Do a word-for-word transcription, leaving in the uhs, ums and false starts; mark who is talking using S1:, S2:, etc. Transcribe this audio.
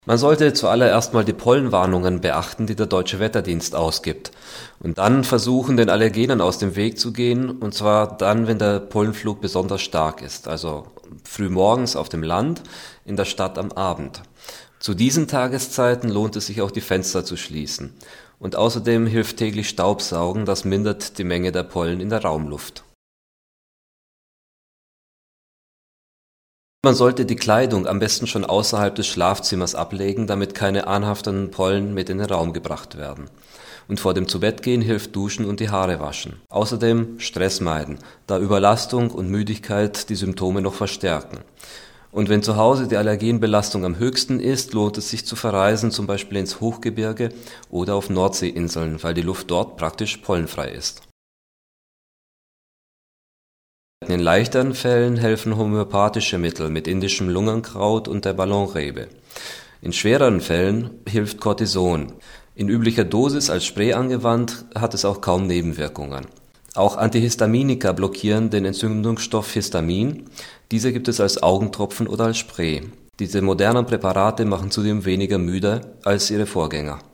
S1: Man sollte zuallererst mal die Pollenwarnungen beachten, die der Deutsche Wetterdienst ausgibt, und dann versuchen, den Allergenen aus dem Weg zu gehen, und zwar dann, wenn der Pollenflug besonders stark ist, also frühmorgens auf dem Land, in der Stadt am Abend. Zu diesen Tageszeiten lohnt es sich auch, die Fenster zu schließen. Und außerdem hilft täglich Staubsaugen, das mindert die Menge der Pollen in der Raumluft. Man sollte die Kleidung am besten schon außerhalb des Schlafzimmers ablegen, damit keine anhaftenden Pollen mit in den Raum gebracht werden. Und vor dem Zubettgehen hilft Duschen und die Haare waschen. Außerdem Stress meiden, da Überlastung und Müdigkeit die Symptome noch verstärken. Und wenn zu Hause die Allergenbelastung am höchsten ist, lohnt es sich zu verreisen, zum Beispiel ins Hochgebirge oder auf Nordseeinseln, weil die Luft dort praktisch pollenfrei ist. In leichteren Fällen helfen homöopathische Mittel mit indischem Lungenkraut und der Ballonrebe. In schwereren Fällen hilft Cortison. In üblicher Dosis als Spray angewandt, hat es auch kaum Nebenwirkungen. Auch Antihistaminika blockieren den Entzündungsstoff Histamin. Diese gibt es als Augentropfen oder als Spray. Diese modernen Präparate machen zudem weniger müde als ihre Vorgänger.